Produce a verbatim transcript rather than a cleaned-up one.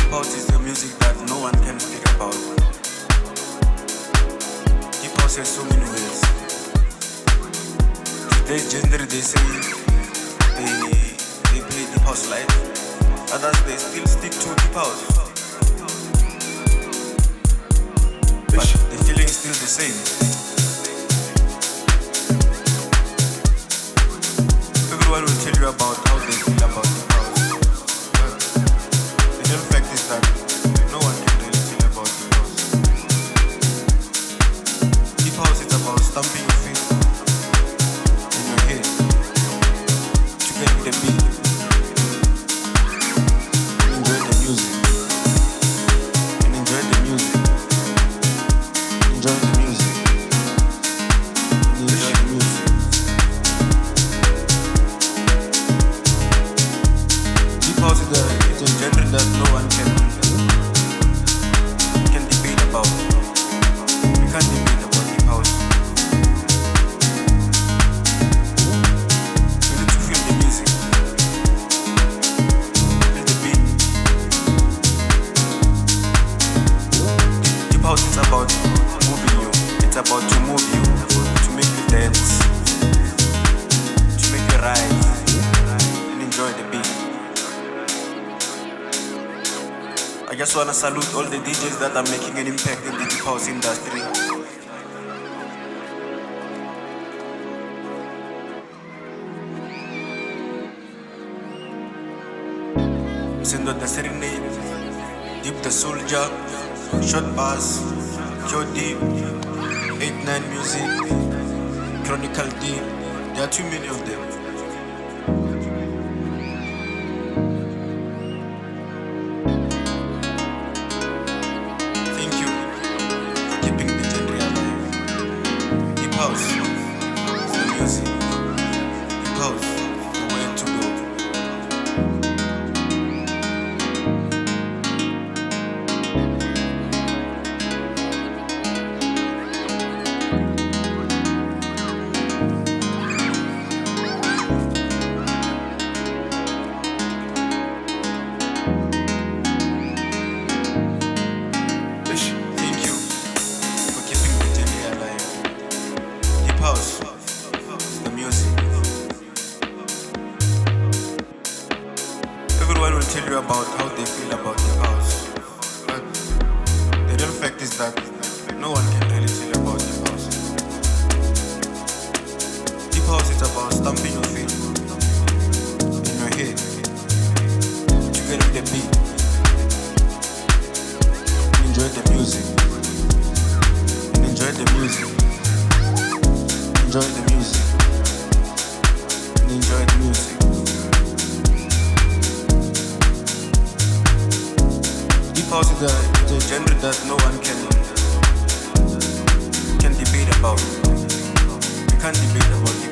Deep house is the music that no one can speak about. Deep house has so many ways. Today's gender, they say they they play deep house live. Others they still stick to deep house. But the feeling is still the same. Everyone will tell you about how they feel about deep house. But the real fact is that no one can really tell about deep house. Deep house is about stamping your feet in your head to get the beat. Enjoy the music. And enjoy the music. Enjoy the music. And enjoy the music. Deep house is a, it's a genre that no one can can debate about. We can't debate about deep house. We need to feel the music, feel the beat. Deep house is about moving you. It's about to move you, to make you dance, to make you rise and enjoy the beat. I just wanna salute all the D Js that are making an impact in the deep house industry. Sendo the Serenade, Deep the Soldier, Short Bass, Joe Deep, eight nine Music, Chronicle Deep. There are too many of them. Thank you for keeping the genre alive. Deep house is the music. Deep house is the way to go. Thank you for keeping the genre alive. Deep house is the music. Everyone will tell you about how they feel about deep house. But the real fact is that no one can really tell you about deep house. Deep house is about stamping your feet in your head to get with the beat. Enjoy the music. And enjoy the music. Enjoy the music. And enjoy the music. Deep house is a, it's a genre that no one can can debate about. We can't debate about it.